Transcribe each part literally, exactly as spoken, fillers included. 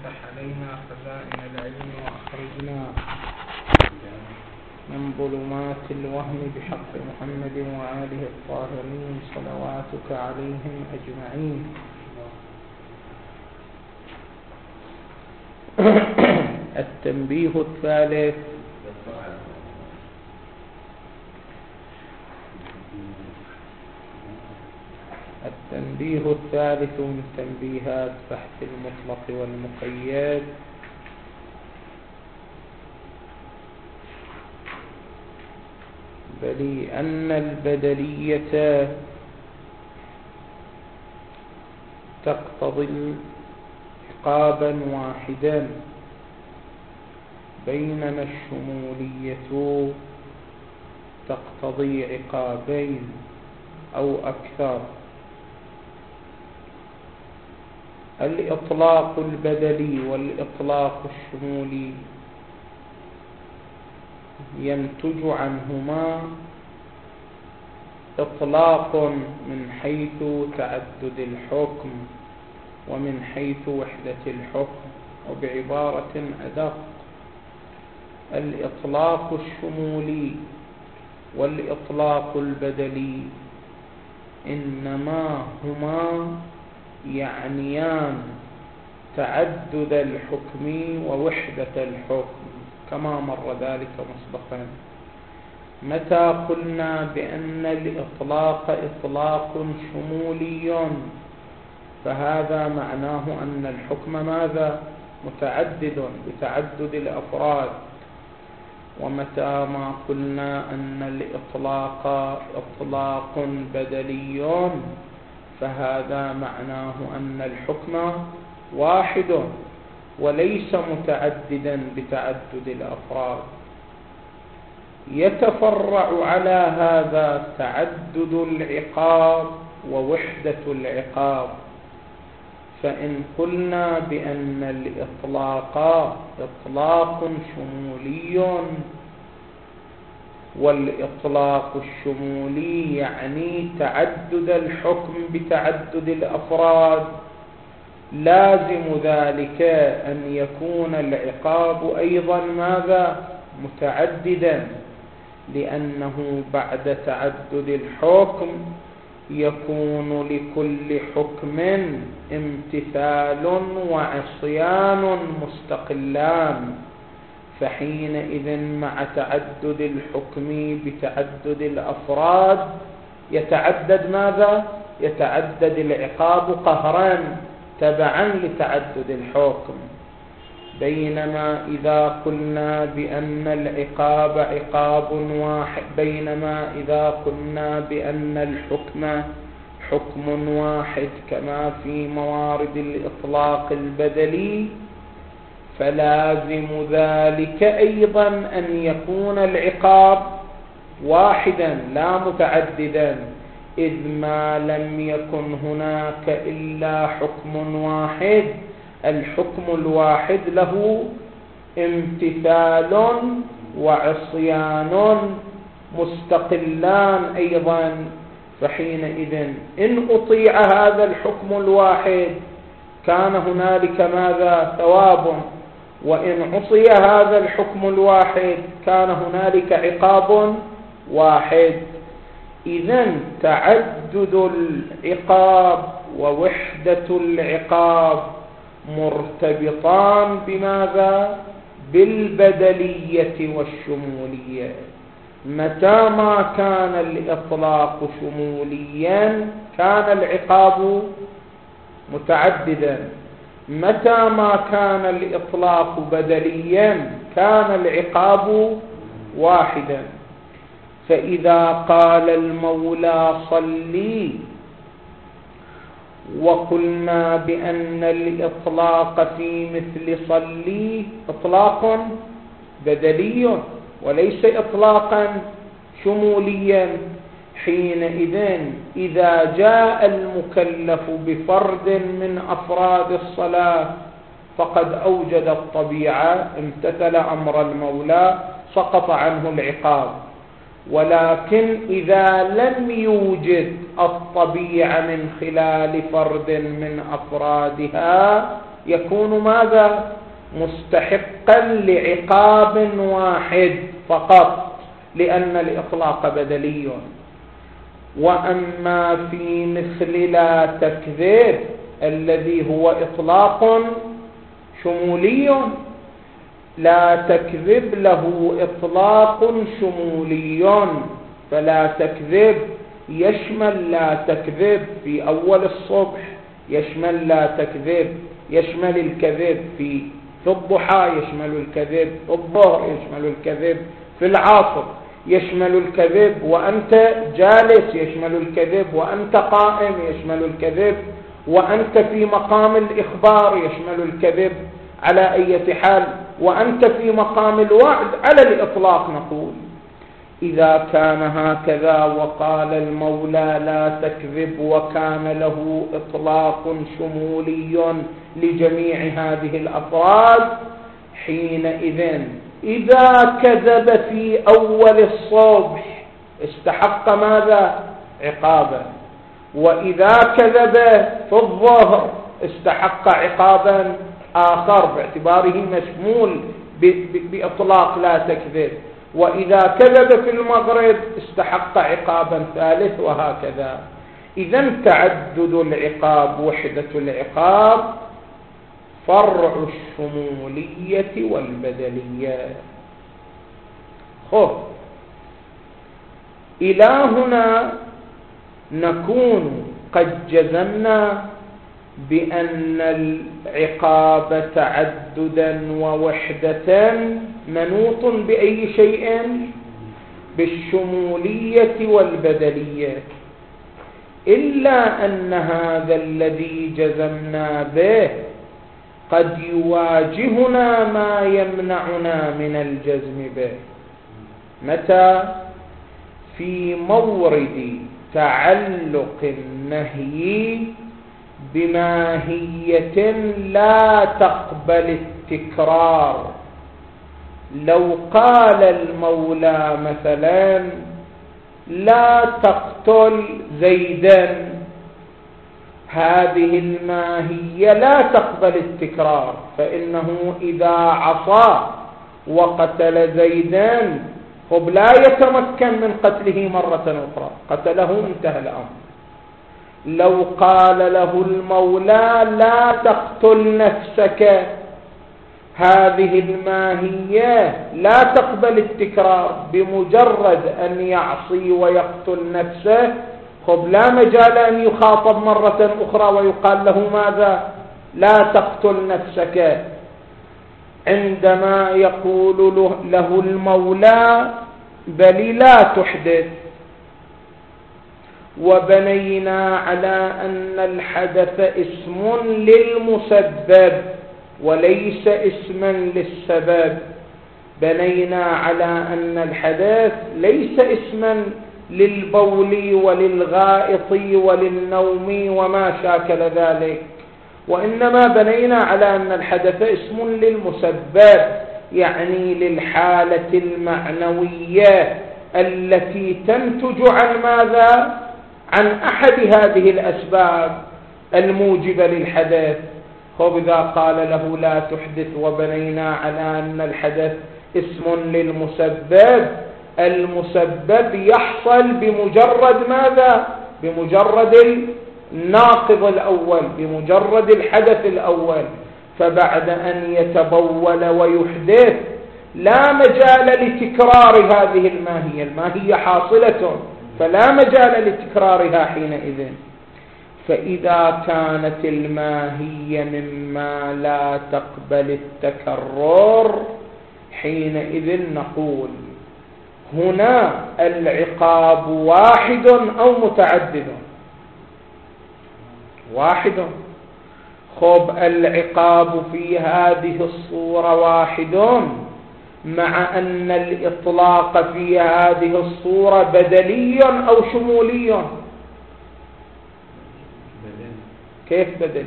وافتح علينا خزائن العلم وأخرجنا من ظلمات الوهم بحق محمد وآله الطاهرين صلواتك عليهم أجمعين. التنبيه الثالث: التنبيه الثالث من تنبيهات بحث المطلق والمقيد بل أن البدلية تقتضي عقابا واحدا، بينما الشمولية تقتضي عقابين أو أكثر. الإطلاق البدلي والإطلاق الشمولي ينتج عنهما إطلاق من حيث تعدد الحكم ومن حيث وحدة الحكم، وبعبارة أدق: الإطلاق الشمولي والإطلاق البدلي إنما هما يعنيان تعدد الحكم ووحدة الحكم كما مر ذلك مسبقا. متى قلنا بأن الإطلاق إطلاق شمولي فهذا معناه أن الحكم ماذا؟ متعدد بتعدد الأفراد. ومتى ما قلنا أن الإطلاق إطلاق بدلي فهذا معناه أن الحكم واحد وليس متعددا بتعدد الأفراد. يتفرع على هذا تعدد العقاب ووحدة العقاب. فإن قلنا بأن الإطلاق إطلاق شمولي والإطلاق الشمولي يعني تعدد الحكم بتعدد الأفراد، لازم ذلك أن يكون العقاب أيضا ماذا؟ متعددا، لأنه بعد تعدد الحكم يكون لكل حكم امتثال وعصيان مستقلان. فحينئذ مع تعدد الحكم بتعدد الأفراد يتعدد ماذا؟ يتعدد العقاب قهرا تبعا لتعدد الحكم. بينما إذا قلنا بأن العقاب عقاب واحد بينما إذا قلنا بأن الحكم حكم واحد كما في موارد الإطلاق البدلي، فلازم ذلك أيضا أن يكون العقاب واحدا لا متعددا، إذ ما لم يكن هناك إلا حكم واحد. الحكم الواحد له امتثال وعصيان مستقلان أيضا. فحينئذ إن أطيع هذا الحكم الواحد كان هنالك ماذا؟ ثواب، وإن عصي هذا الحكم الواحد كان هنالك عقاب واحد. إذن تعدد العقاب ووحدة العقاب مرتبطان بماذا؟ بالبدلية والشمولية. متى ما كان الإطلاق شموليا كان العقاب متعددا، متى ما كان الإطلاق بدليا كان العقاب واحدا. فإذا قال المولى صلي وقلنا بأن الإطلاق في مثل صلي إطلاق بدلي وليس إطلاقا شموليا، حينئذ إذا جاء المكلف بفرد من أفراد الصلاة فقد أوجد الطبيعة، امتثل أمر المولى، سقط عنه العقاب. ولكن إذا لم يوجد الطبيعة من خلال فرد من أفرادها يكون ماذا؟ مستحقا لعقاب واحد فقط، لأن الإطلاق بدلي. وأما في مثل لا تكذب الذي هو إطلاق شمولي، لا تكذب له إطلاق شمولي، فلا تكذب يشمل لا تكذب في أول الصبح، يشمل لا تكذب يشمل الكذب في في الضحى، يشمل الكذب في الظهر، يشمل الكذب في العصر، يشمل الكذب وأنت جالس، يشمل الكذب وأنت قائم، يشمل الكذب وأنت في مقام الإخبار، يشمل الكذب على أي حال وأنت في مقام الوعد على الإطلاق. نقول إذا كان هكذا وقال المولى لا تكذب وكان له إطلاق شمولي لجميع هذه الأفراد، حينئذ إذا كذب في أول الصبح استحق ماذا؟ عقابا، وإذا كذب في الظهر استحق عقابا آخر باعتباره مشمول بإطلاق لا تكذب، وإذا كذب في المغرب استحق عقابا ثالث، وهكذا. إذا تعدد العقاب وحدة العقاب فرع الشمولية والبدلية. خب إلى هنا نكون قد جزمنا بأن العقاب تعددا ووحدة منوط بأي شيء؟ بالشمولية والبدلية، إلا أن هذا الذي جزمنا به قد يواجهنا ما يمنعنا من الجزم به. متى؟ في مورد تعلق النهي بماهية لا تقبل التكرار. لو قال المولى مثلا لا تقتل زيدا، هذه الماهية لا تقبل التكرار، فإنه إذا عصى وقتل زيدا خب لا يتمكن من قتله مرة أخرى، قتله انتهى الأمر. لو قال له المولى لا تقتل نفسك، هذه الماهية لا تقبل التكرار، بمجرد أن يعصي ويقتل نفسه خب لا مجال أن يخاطب مرة أخرى ويقال له ماذا؟ لا تقتل نفسك. عندما يقول له المولى بل لا تحدث، وبنينا على أن الحدث اسم للمسبب وليس اسما للسبب، بنينا على أن الحدث ليس اسما للبول وللغائط وللنوم وما شاكل ذلك، وإنما بنينا على أن الحدث اسم للمسبب، يعني للحالة المعنوية التي تنتج عن ماذا؟ عن أحد هذه الأسباب الموجبة للحدث. خب إذا قال له لا تحدث وبنينا على أن الحدث اسم للمسبب، المسبب يحصل بمجرد ماذا؟ بمجرد الناقض الأول، بمجرد الحدث الأول. فبعد أن يتبول ويحدث لا مجال لتكرار هذه الماهية، الماهية حاصلة فلا مجال لتكرارها حينئذ. فإذا كانت الماهية مما لا تقبل التكرر، حينئذ نقول هنا العقاب واحد أو متعدد؟ واحد. خب العقاب في هذه الصورة واحد، مع أن الإطلاق في هذه الصورة بدلي أو شمولي؟ بدل. كيف بدل؟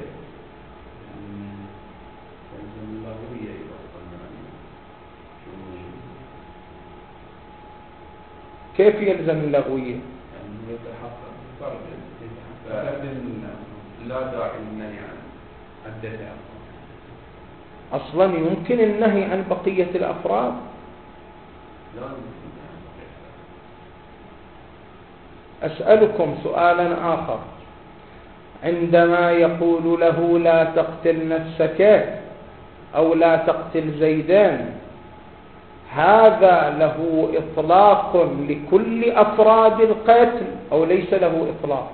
كيف يلزم اللغوية؟ لا داعي للنهي عن الدفع. أصلا يمكن النهي عن بقية الأفراد. أسألكم سؤالا آخر، عندما يقول له لا تقتل نفسك أو لا تقتل زيدان، هذا له إطلاق لكل أفراد القتل أو ليس له إطلاق؟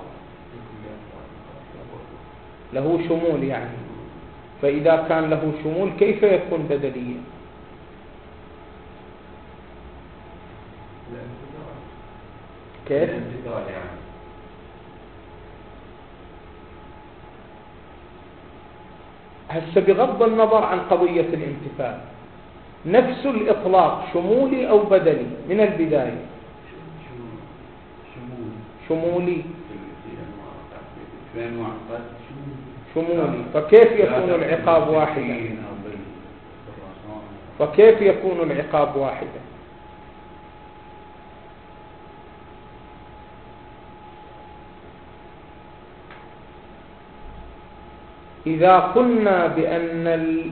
له شمول يعني. فإذا كان له شمول كيف يكون بدليا؟ كيف؟ هسه بغض النظر عن قضية الامتثال، نفس الإطلاق شمولي أو بدلي من البداية؟ شمولي. شمولي. فكيف يكون العقاب واحدا؟ فكيف يكون العقاب واحدا؟ إذا قلنا بأن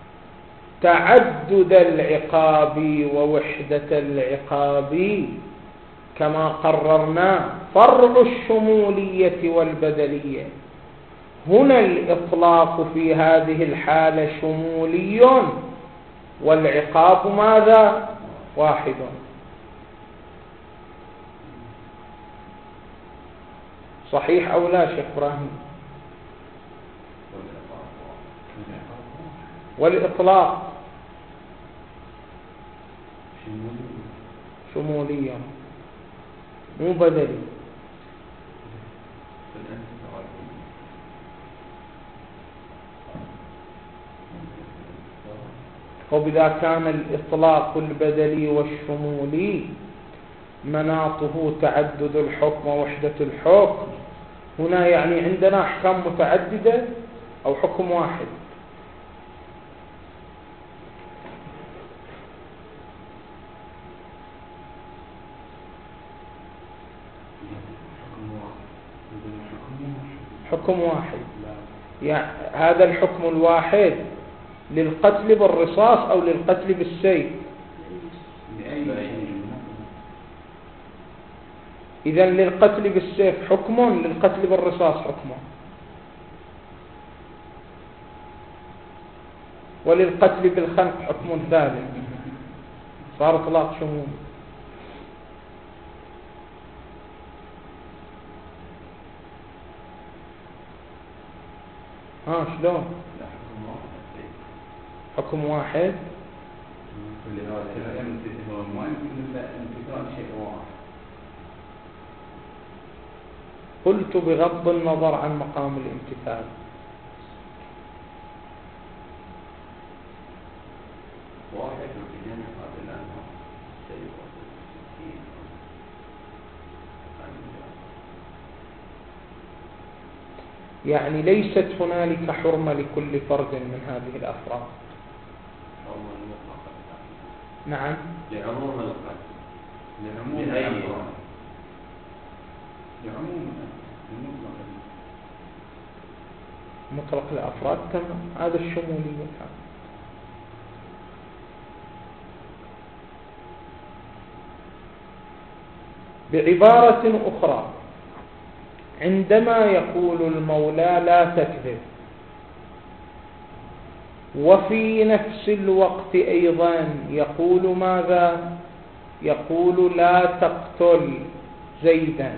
تعدد العقاب ووحدة العقاب كما قررنا فرع الشمولية والبدلية، هنا الإطلاق في هذه الحالة شمولي والعقاب ماذا؟ واحد. صحيح أو لا شيخ إبراهيم؟ والإطلاق شموليا مو بدلي. وبذا كان الإطلاق البدلي والشمولي مناطه تعدد الحكم ووحدة الحكم، هنا يعني عندنا أحكام متعددة أو حكم واحد؟ حكم واحد. يعني هذا الحكم الواحد للقتل بالرصاص أو للقتل بالسيف؟ إذن للقتل بالسيف حكم، للقتل بالرصاص حكم، وللقتل بالخنق حكم ثالث، صار إطلاق شمول. ها شلون؟ حكم واحد. قلت بغض النظر عن مقام الامتثال. يعني ليست هنالك حرمة لكل فرد من هذه الأفراد. نعم. لعموم القتل. لعموم الأفراد. لعموم مطلق الأفراد تمام. هذا الشمولية. بعبارة أخرى، عندما يقول المولى لا تكذب، وفي نفس الوقت أيضا يقول ماذا؟ يقول لا تقتل زيدا،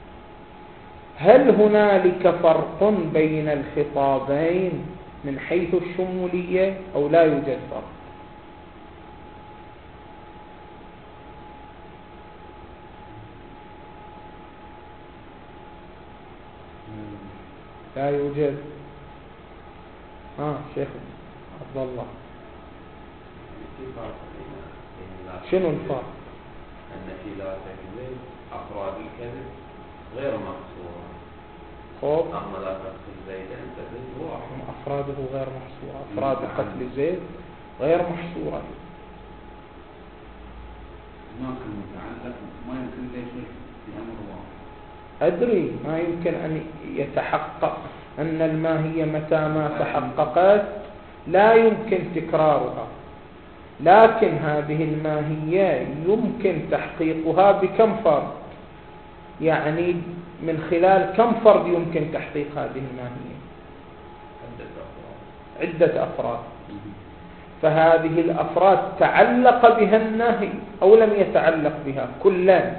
هل هنالك فرق بين الخطابين من حيث الشمولية أو لا يوجد فرق؟ لا يوجد. ها شيخ عبد الله، شنو الفرق؟ أن في لا تكذب أفراد الكذب غير محصورة، خوف. أما لا تقتل زيدا فزيد واحد، أفراده غير محصورة. أفراد قتل زيد غير محصورة. ما كان متعلق، ما يمكن ليش في أمر واحد. أدري ما يمكن أن يتحقق أن الماهية متى ما تحققت لا يمكن تكرارها، لكن هذه الماهية يمكن تحقيقها بكم فرد، يعني من خلال كم فرد يمكن تحقيق هذه الماهية؟ عدة أفراد. فهذه الأفراد تعلق بها النهي أو لم يتعلق بها كلا؟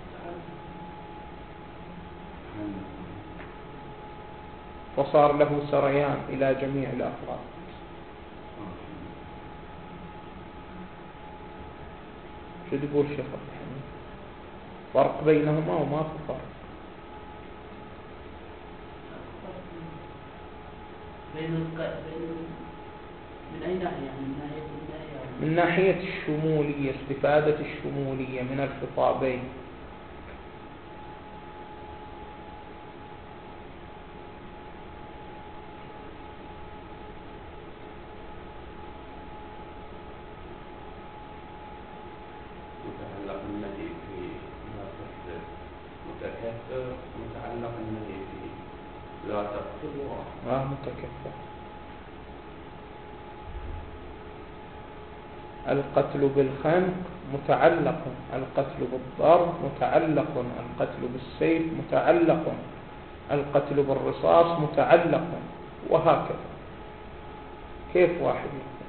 وصار له سريان إلى جميع الأفراد. شو تقول شيخ عبد الحميد؟ فرق بينهما وما في فرق؟ بين من أي ناحية؟ من ناحية الشمولية، استفادة الشمولية من الخطابين. متعلق النهي في متكثر، متعلق النهي في لا تقتل آه متكثر. القتل بالخنق متعلق، القتل بالضرب متعلق، القتل بالسيف متعلق، القتل بالرصاص متعلق، وهكذا. كيف واحد يقول؟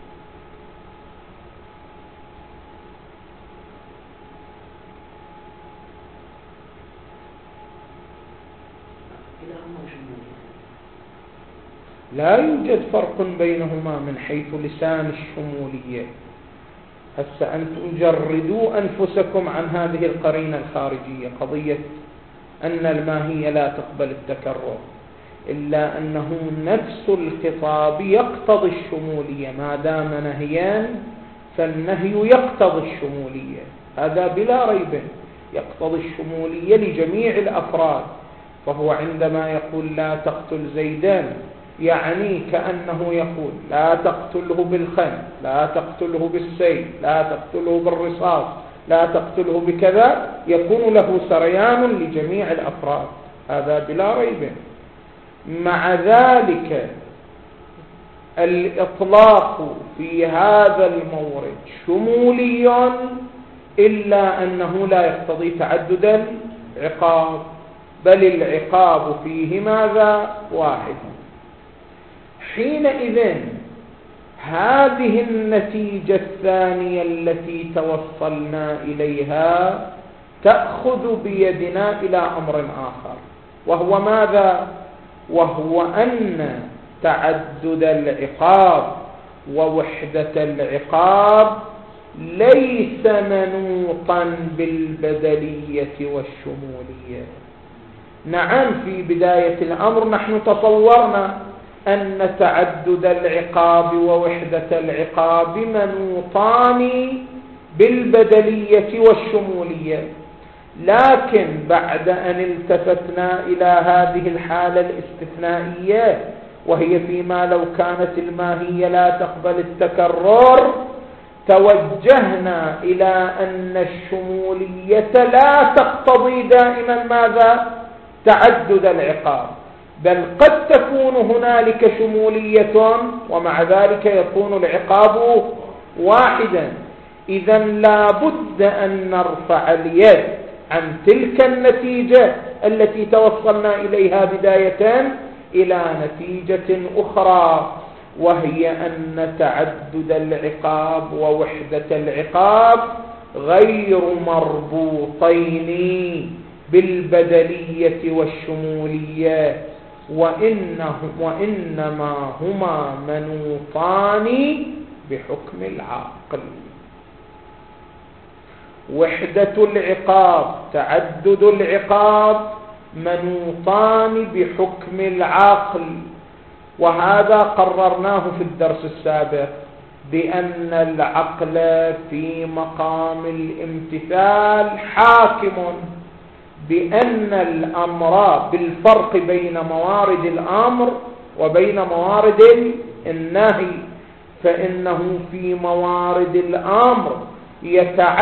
لا يوجد فرق بينهما من حيث لسان الشمولية. هسه أنتم جردوا أنفسكم عن هذه القرينة الخارجية، قضية أن الماهية لا تقبل التكرر، إلا أنه نفس الخطاب يقتضي الشمولية. ما دام نهيان فالنهي يقتضي الشمولية، هذا بلا ريب يقتضي الشمولية لجميع الأفراد. فهو عندما يقول لا تقتل زيدان يعني كأنه يقول لا تقتله بالخنق، لا تقتله بالسيف، لا تقتله بالرصاص، لا تقتله بكذا، يكون له سريان لجميع الأفراد، هذا بلا ريب. مع ذلك الإطلاق في هذا المورد شمولي، إلا أنه لا يقتضي تعدد العقاب، بل العقاب فيه ماذا؟ واحد. حينئذ هذه النتيجة الثانية التي توصلنا إليها تأخذ بيدنا إلى أمر آخر، وهو ماذا؟ وهو أن تعدد العقاب ووحدة العقاب ليس منوطا بالبدلية والشمولية. نعم في بداية الأمر نحن تصورنا أن تعدد العقاب ووحدة العقاب منوطان بالبدلية والشمولية، لكن بعد أن التفتنا إلى هذه الحالة الاستثنائية، وهي فيما لو كانت الماهية لا تقبل التكرر، توجهنا إلى أن الشمولية لا تقتضي دائما ماذا؟ تعدد العقاب، بل قد تكون هنالك شمولية ومع ذلك يكون العقاب واحدا. إذا لا بد أن نرفع اليد عن تلك النتيجة التي توصلنا إليها بداية إلى نتيجة أخرى، وهي أن تعدد العقاب ووحدة العقاب غير مربوطين بالبدلية والشمولية، وإنه وإنما هما منوطان بحكم العقل. وحدة العقاب تعدد العقاب منوطان بحكم العقل، وهذا قررناه في الدرس السابق بأن العقل في مقام الامتثال حاكم، بأن الأمر بالفرق بين موارد الأمر وبين موارد النهي، فإنه في موارد الأمر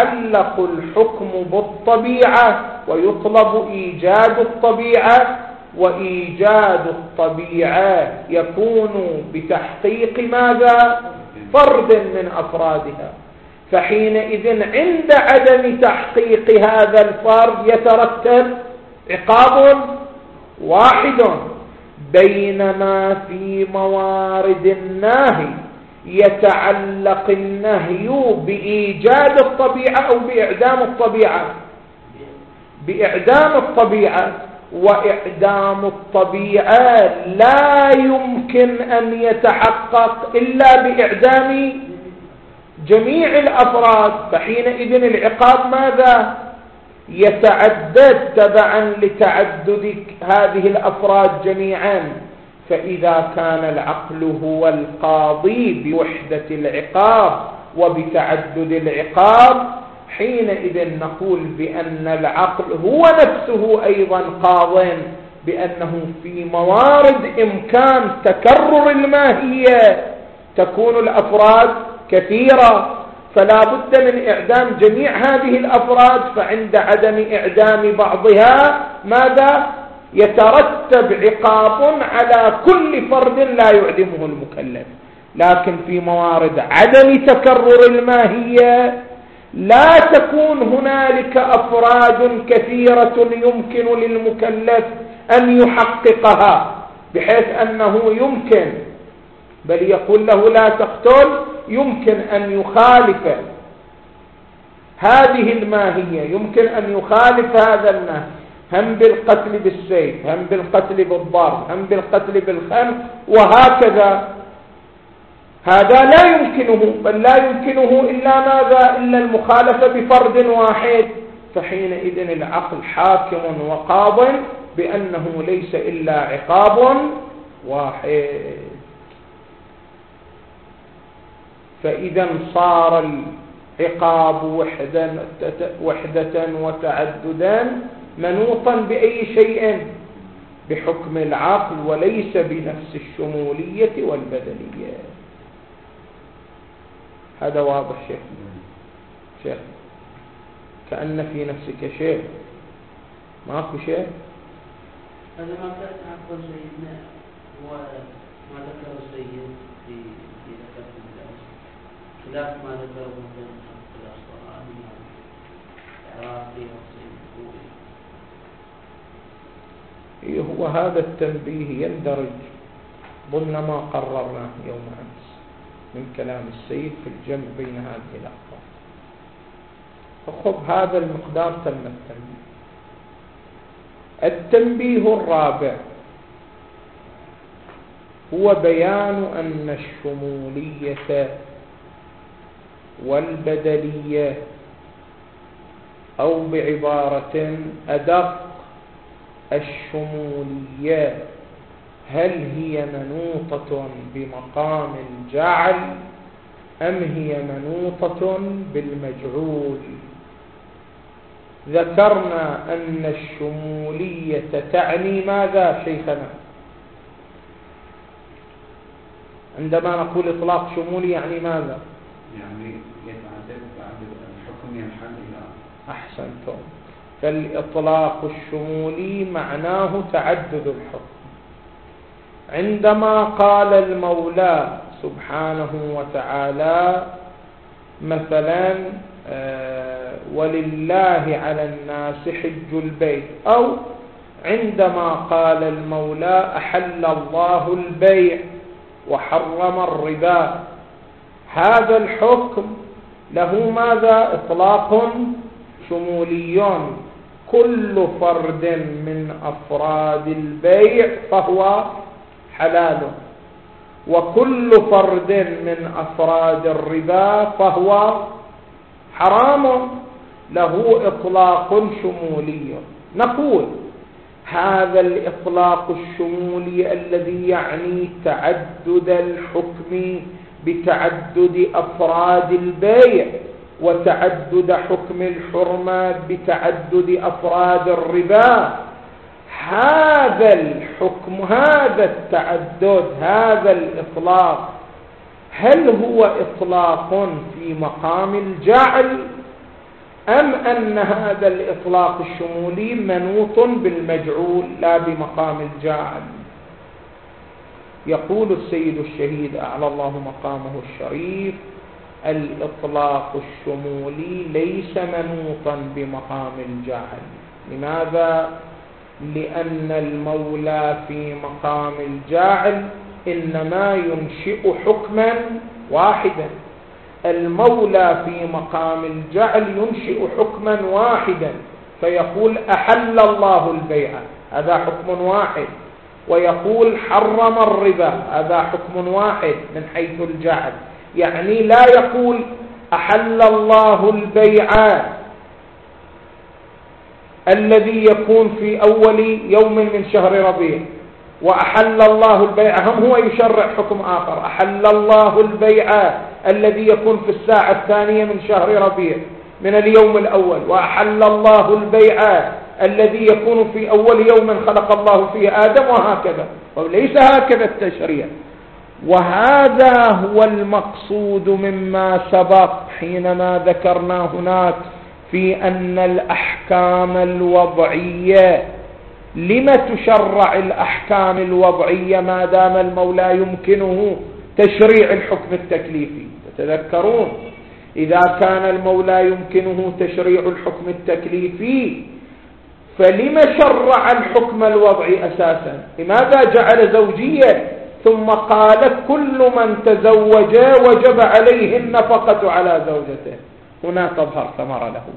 يتعلق الحكم بالطبيعة ويطلب إيجاد الطبيعة، وإيجاد الطبيعة يكون بتحقيق ماذا؟ فرد من أفرادها. فحينئذ عند عدم تحقيق هذا الفرد يترتب عقاب واحد، بينما في موارد النهي يتعلق النهي بإيجاد الطبيعة أو بإعدام الطبيعة، بإعدام الطبيعة، وإعدام الطبيعة لا يمكن أن يتحقق إلا بإعدام جميع الأفراد. فحينئذ العقاب ماذا؟ يتعدد تبعا لتعدد هذه الأفراد جميعا. فإذا كان العقل هو القاضي بوحدة العقاب وبتعدد العقاب، حينئذ نقول بأن العقل هو نفسه أيضا قاض، بأنه في موارد إمكان تكرر الماهية تكون الأفراد كثيرة، فلا بد من إعدام جميع هذه الأفراد. فعند عدم إعدام بعضها ماذا؟ يترتب عقاب على كل فرد لا يعدمه المكلف. لكن في موارد عدم تكرر الماهية لا تكون هنالك أفراد كثيرة يمكن للمكلف أن يحققها، بحيث أنه يمكن، بل يقول له لا تقتل، يمكن أن يخالف هذه الماهية، يمكن أن يخالف هذا النهي، هم بالقتل بالسيف، هم بالقتل بالضرب، هم بالقتل بالخنق، وهكذا. هذا لا يمكنه، بل لا يمكنه إلا ماذا؟ إلا المخالفة بفرد واحد. فحينئذ العقل حاكم وقاض بأنه ليس إلا عقاب واحد. فإذا صار العقاب وحدة, وحدة وتعددا منوطا بأي شيء؟ بحكم العقل، وليس بنفس الشمولية والبدلية. هذا واضح شيخ؟ شيخ كأن في نفسك شيء، ماكو شيء؟ هذا ما تعقل سيدنا وما ذكر السيد في في ذكر الناس خلاف ما ذكره مثلا في الأصطلاحي العراقي والسيد الكوفي. هو هذا التنبيه يندرج ضمن ما قررناه يوم أمس من كلام السيد في الجمع بين هذه الأخبار. فخذ هذا المقدار تم التنبيه. التنبيه الرابع هو بيان أن الشمولية والبدلية، أو بعبارة أدق الشمولية، هل هي منوطة بمقام الجعل أم هي منوطة بالمجعول؟ ذكرنا أن الشمولية تعني ماذا شيخنا؟ عندما نقول إطلاق شمولي يعني ماذا؟ يعني يتعدد الحكم ينحل إلى أحسنتم. فالإطلاق الشمولي معناه تعدد الحكم. عندما قال المولى سبحانه وتعالى مثلا ولله على الناس حج البيت، أو عندما قال المولى أحل الله البيع وحرم الربا، هذا الحكم له ماذا؟ إطلاق شمولي. كل فرد من أفراد البيع فهو حلال، وكل فرد من أفراد الربا فهو حرام، له إطلاق شمولي. نقول هذا الإطلاق الشمولي الذي يعني تعدد الحكم بتعدد أفراد البيع، وتعدد حكم الحرمة بتعدد أفراد الربا، هذا الحكم، هذا التعدد، هذا الإطلاق، هل هو إطلاق في مقام الجعل أم أن هذا الإطلاق الشمولي منوط بالمجعول لا بمقام الجاعل؟ يقول السيد الشهيد أعلى الله مقامه الشريف: الإطلاق الشمولي ليس منوطا بمقام الجاعل. لماذا؟ لأن المولى في مقام الجاعل إنما ينشئ حكما واحدا. المولى في مقام الجعل ينشئ حكما واحدا، فيقول أحل الله البيع، هذا حكم واحد، ويقول حرم الربا، هذا حكم واحد من حيث الجعل. يعني لا يقول أحل الله البيع الذي يكون في أول يوم من شهر ربيع وأحل الله البيع، هم هو يشرع حكم آخر: أحل الله البيع الذي يكون في الساعة الثانية من شهر ربيع من اليوم الأول، وأحل الله البيع الذي يكون في أول يوم خلق الله فيه آدم، وهكذا. وليس هكذا التشريع. وهذا هو المقصود مما سبق حينما ذكرنا هناك في أن الأحكام الوضعية، لما تشرع الأحكام الوضعية ما دام المولى يمكنه تشريع الحكم التكليفي؟ تتذكرون إذا كان المولى يمكنه تشريع الحكم التكليفي فلما شرع الحكم الوضعي أساسا؟ لماذا جعل زوجية ثم قال كل من تزوج وجب عليه النفقة على زوجته؟ هنا تظهر ثمرة له.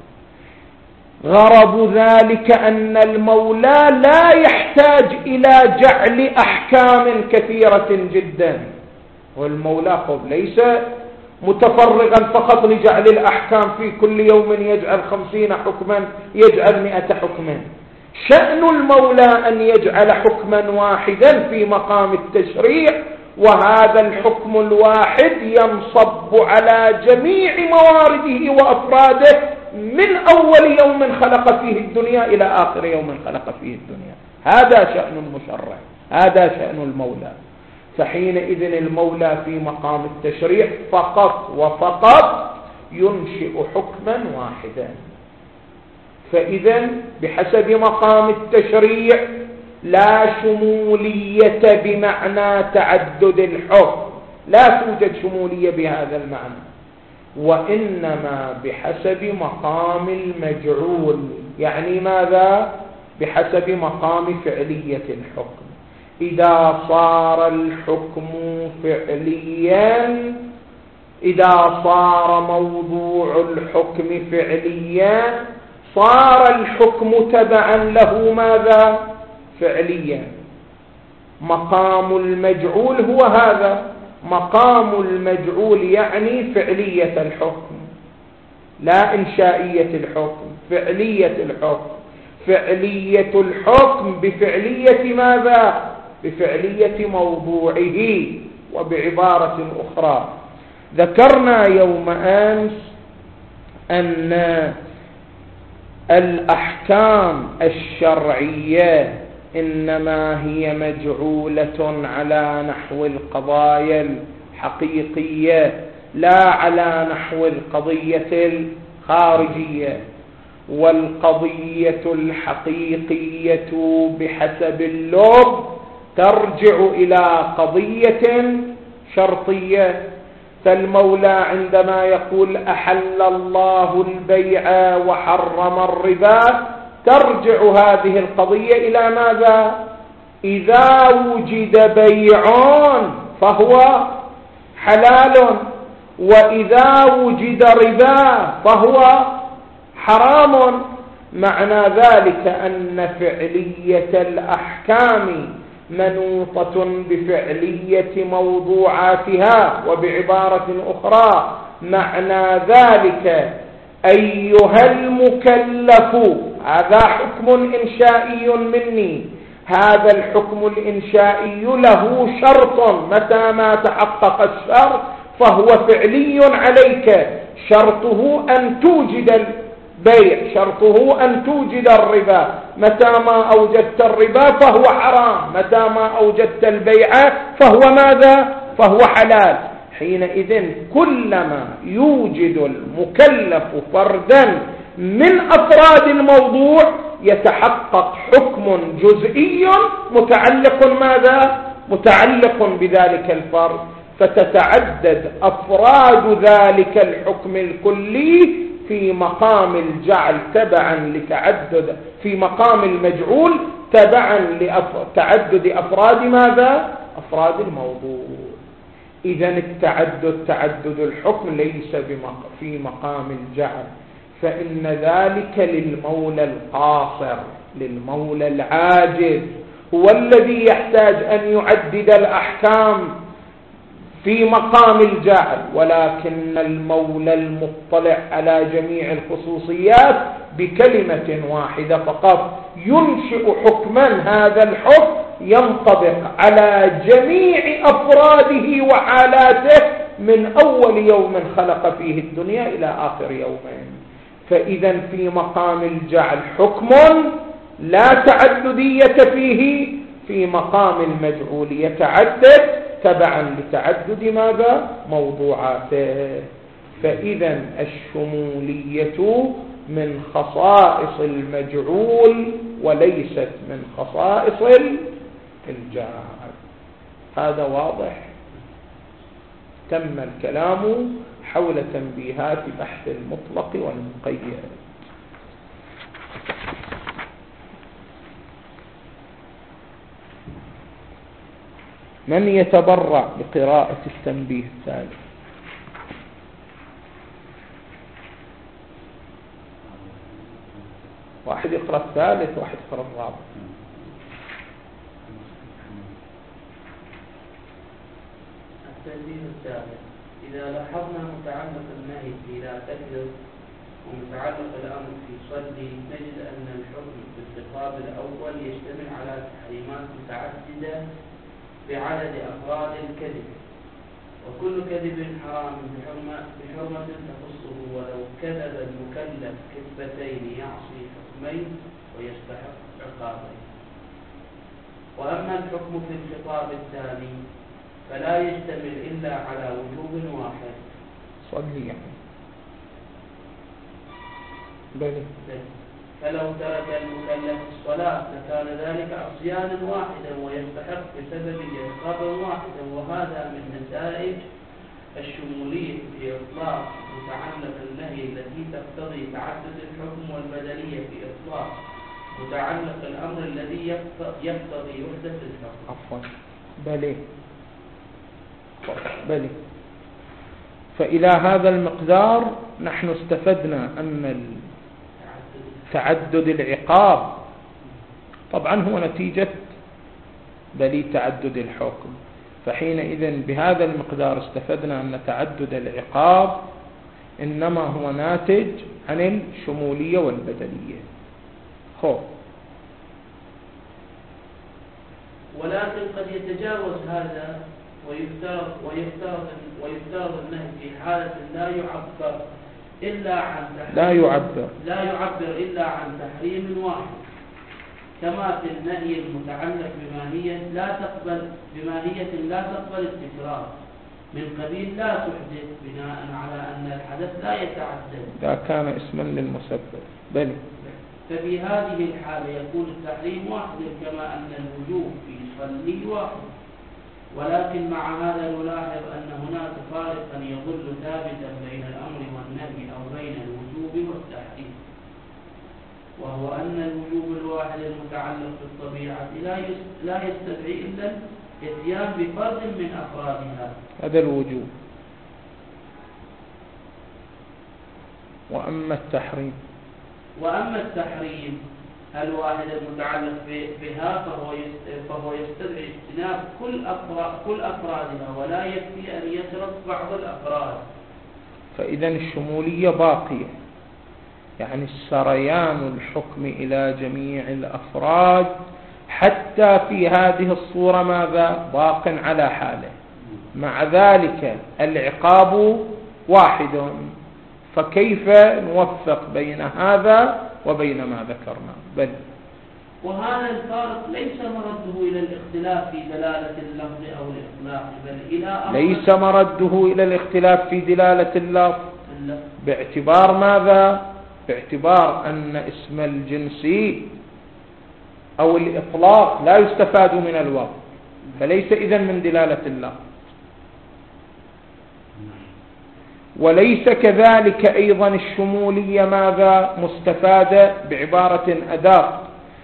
غرض ذلك أن المولى لا يحتاج إلى جعل أحكام كثيرة جدا، والمولى قب ليس متفرغا فقط لجعل الأحكام، في كل يوم يجعل خمسين حكما، يجعل مئة حكما. شأن المولى أن يجعل حكما واحدا في مقام التشريع، وهذا الحكم الواحد ينصب على جميع موارده وأفراده من أول يوم خلق فيه الدنيا إلى آخر يوم خلق فيه الدنيا. هذا شأن المشرع، هذا شأن المولى. فحينئذ المولى في مقام التشريع فقط وفقط ينشئ حكما واحدا. فإذا بحسب مقام التشريع لا شمولية بمعنى تعدد الحكم، لا توجد شمولية بهذا المعنى، وإنما بحسب مقام المجعول. يعني ماذا؟ بحسب مقام فعلية الحكم. إذا صار الحكم فعليا، إذا صار موضوع الحكم فعليا صار الحكم تبعا له ماذا؟ فعليا. مقام المجعول هو هذا، مقام المجعول يعني فعلية الحكم، لا إنشائية الحكم، فعلية الحكم. فعلية الحكم بفعلية ماذا؟ بفعلية موضوعه. وبعبارة أخرى ذكرنا يوم أمس أن الأحكام الشرعية إنما هي مجعولة على نحو القضايا الحقيقية لا على نحو القضية الخارجية. والقضية الحقيقية بحسب اللغة ترجع إلى قضية شرطية. فالمولى عندما يقول أحل الله البيع وحرم الربا ترجع هذه القضية إلى ماذا؟ إذا وجد بيع فهو حلال، وإذا وجد ربا فهو حرام. معنى ذلك أن فعلية الأحكام منوطة بفعلية موضوعاتها. وبعبارة أخرى معنى ذلك أيها المكلف، هذا حكم إنشائي مني، هذا الحكم الإنشائي له شرط، متى ما تحقق الشرط فهو فعلي عليك. شرطه أن توجد البيع، شرطه أن توجد الربا. متى ما أوجدت الربا فهو حرام، متى ما أوجدت البيع فهو ماذا؟ فهو حلال. حينئذ كلما يوجد المكلف فردا من أفراد الموضوع يتحقق حكم جزئي متعلق ماذا؟ متعلق بذلك الفرد، فتتعدد أفراد ذلك الحكم الكلي في مقام الجعل تبعا لتعدد في مقام المجعول تبعا لتعدد أفراد ماذا؟ أفراد الموضوع. إذن التعدد تعدد الحكم ليس في مقام الجعل، فإن ذلك للمولى القاصر، للمولى العاجز، هو الذي يحتاج أن يعدد الأحكام في مقام الجعل، ولكن المولى المطلع على جميع الخصوصيات بكلمة واحدة فقط ينشئ حكما، هذا الحكم ينطبق على جميع أفراده وحالاته من أول يوم خلق فيه الدنيا إلى آخر يومين. فإذا في مقام الجعل حكم لا تعددية فيه، في مقام المجعول يتعدد تبعا لتعدد ماذا؟ موضوعاته. فإذا الشمولية من خصائص المجعول وليست من خصائص الجعل. هذا واضح؟ تم الكلام حول تنبيهات بحث المطلق والمقيد. من يتبرع بقراءة التنبيه الثالث؟ واحد يقرأ الثالث، واحد يقرأ الرابع. التنبيه الثالث: إذا لاحظنا متعلق النهي في لا تكذب ومتعلق الأمر في صلي، نجد أن الحكم في الخطاب الأول يشتمل على تحريمات متعددة بعدد أفراد الكذب، وكل كذب حرام بحرمة, بحرمة تخصه، ولو كذب المكلف كذبتين يعصي حكمين ويستحق عقابين. وأما الحكم في الخطاب الثاني فلا يشتمل إلا على وجوب واحد. صلي يعني بلي. فلو ترك المكلف الصلاة لكان ذلك عصيانا واحدا ويستحق بسببه عقابا واحدا. وهذا من نتائج الشمولية في إطلاق متعلق النهي التي تقتضي تعدد الحكم، والبدلية في إطلاق متعلق الأمر الذي يقتضي وحدة الحكم. عفوا بلي بلي. فإلى هذا المقدار نحن استفدنا أن تعدد العقاب طبعا هو نتيجة بلي تعدد الحكم، فحينئذ بهذا المقدار استفدنا أن تعدد العقاب إنما هو ناتج عن الشمولية والبدلية. خو ولكن قد يتجاوز هذا ويفترض ويفترض ويفترض النهي في حالة لا يعبر إلا عن تحريم لا يعبر لا يعبر إلا عن تحريم واحد، كما في النهي المتعلق بماهية لا تقبل بماهية لا تقبل التكرار، من قبيل لا تحدث، بناء على أن الحدث لا يتعدد إذا كان اسما للمسبب. بل ففي هذه الحالة يكون التحريم واحد، كما أن الوجوب في صلي واحد. ولكن مع هذا نلاحظ أن هناك فارقا يظل ثابتا بين الأمر والنهي أو بين الوجوب والتحريم، وهو أن الوجوب الواحد المتعلق بالطبيعة لا يستدعي إلا الاتيان بفرد من أفرادها، هذا الوجوب. وأما التحريم وأما التحريم الواحد المتعلق بها فهو فهو يستدعي اجتناب كل أفراد كل أفرادها، ولا يكفي أن يترك بعض الأفراد. فإذا الشمولية باقية، يعني السريان الحكم إلى جميع الأفراد حتى في هذه الصورة ماذا؟ باق على حاله. مع ذلك العقاب واحد، فكيف نوفق بين هذا وبين ما ذكرنا؟ بل وهذا الفارق ليس مرده إلى الاختلاف في دلالة اللفظ أو الإطلاق، بل إلى ليس مرده إلى الاختلاف في دلالة اللفظ باعتبار ماذا؟ باعتبار أن اسم الجنسي أو الإطلاق لا يستفاد من الوصف، فليس إذن من دلالة الله. وليس كذلك أيضا الشمولية ماذا مستفادة بعبارة أداق: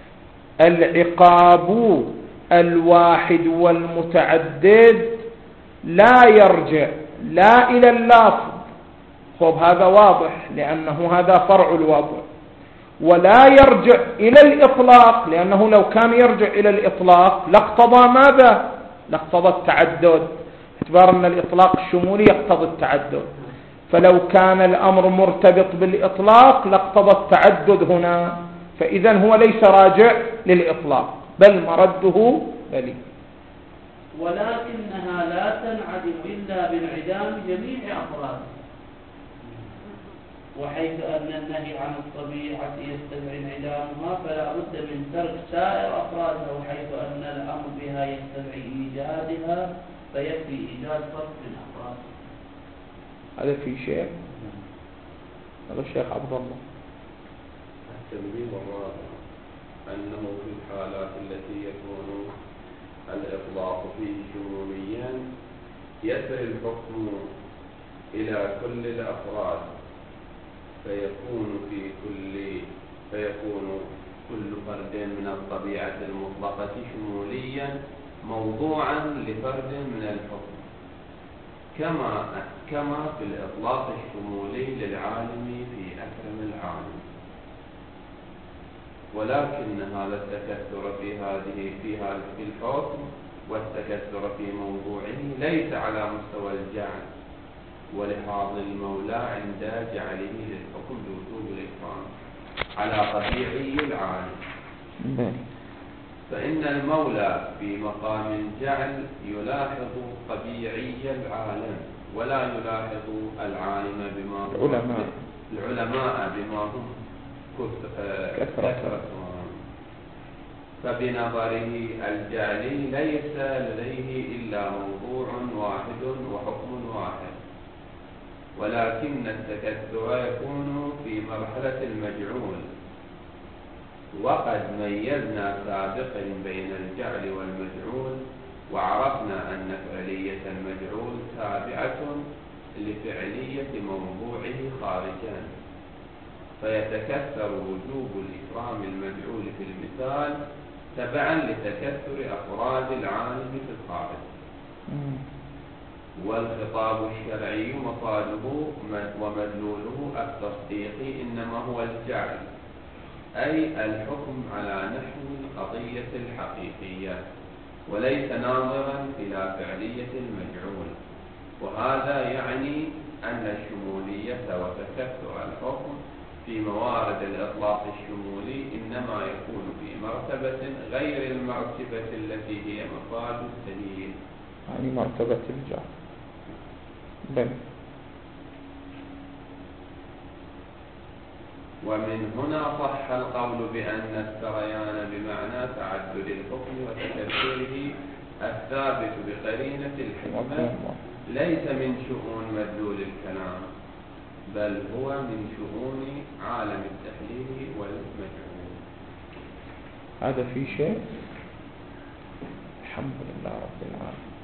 العقاب الواحد والمتعدد لا يرجع لا إلى اللفظ، خب هذا واضح لأنه هذا فرع الوضع، ولا يرجع إلى الإطلاق لأنه لو كان يرجع إلى الإطلاق لاقتضى ماذا؟ لاقتضى التعدد، باعتبار أن الإطلاق الشمولي يقتضي التعدد، فلو كان الأمر مرتبط بالإطلاق لاقتضى التعدد هنا، فإذن هو ليس راجع للإطلاق بل مرده بلي. ولكنها لا تنعدم إلا بانعدام جميع أفراده، وحيث أن النهي عن الطبيعة يستدعي انعدامها فلا بد من ترك سائر أفرادها، وحيث أن الأمر بها يستدعي إيجادها فيكفي إيجاد فرد من أفرادها. هذا في شيء هذا الشيخ عبد الله. التنبيه الرابع أنه في الحالات التي يكون الإطلاق فيه شموليا يسري الحكم إلى كل الأفراد، فيكون في كل فيكون كل فرد من الطبيعة المطلقة شموليا موضوعا لفرد من الحكم، كما كما في الإطلاق الشمولي للعالم في أكرم العالم. ولكن هذا التكثر في هذه في هذا الحكم والتكثر في موضوعه ليس على مستوى الجعل، ولحاظ المولى عند جعله للحكم بوجوب الإكرام على طبيعي العالم، فإن المولى في مقام الجعل يلاحظ طبيعي العالم ولا يلاحظ العالم بما العلماء العلماء بما هم كثرتهم، فبنظره الجعلي ليس لديه إلا موضوع واحد وحكم واحد، ولكن التكثر يكون في مرحلة المجعول. وقد ميزنا سابقا بين الجعل والمجعول، وعرفنا أن فعلية المجعول تابعة لفعلية موضوعه خارجا، فيتكثر وجوب الإكرام المجعول في المثال تبعا لتكثر أفراد العالم في الخارج. والخطاب الشرعي مفاده ومدلوله التصديق إنما هو الجعل، أي الحكم على نحو القضية الحقيقية، وليس ناظرا إلى فعلية المجعول. وهذا يعني أن الشمولية وتكثر الحكم في موارد الإطلاق الشمولي إنما يكون في مرتبة غير المرتبة التي هي مفاد الدليل، يعني مرتبة الجعل. بل ومن هنا صح القول بأن السريان بمعنى تعدد الحكم وتكثره الثابت بقرينة الحكمة ليس من شؤون مدلول الكلام، بل هو من شؤون عالم التحليل والمجعول. هذا في شيء. الحمد لله رب العالمين.